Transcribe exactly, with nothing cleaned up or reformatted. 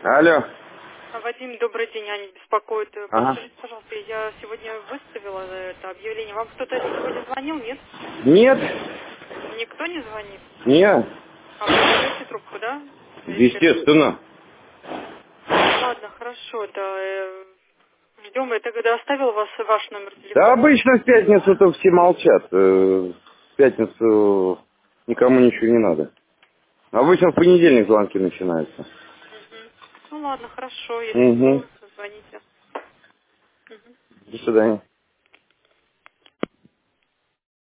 Алло. Вадим, добрый день, Аня беспокоит. Ага. Подскажите, пожалуйста, я сегодня выставила это объявление. Вам кто-то сегодня звонил, нет? Нет. Никто не звонит? Нет. А вы берете трубку, да? Естественно. Ладно, хорошо, это э, ждем. Это когда оставил вас ваш номер Да телефона? обычно в пятницу-то все молчат. Э, В пятницу никому ничего не надо. Обычно в понедельник звонки начинаются. Мгм. Ну ладно, хорошо, если Угу. что, звоните. Мгм. До свидания.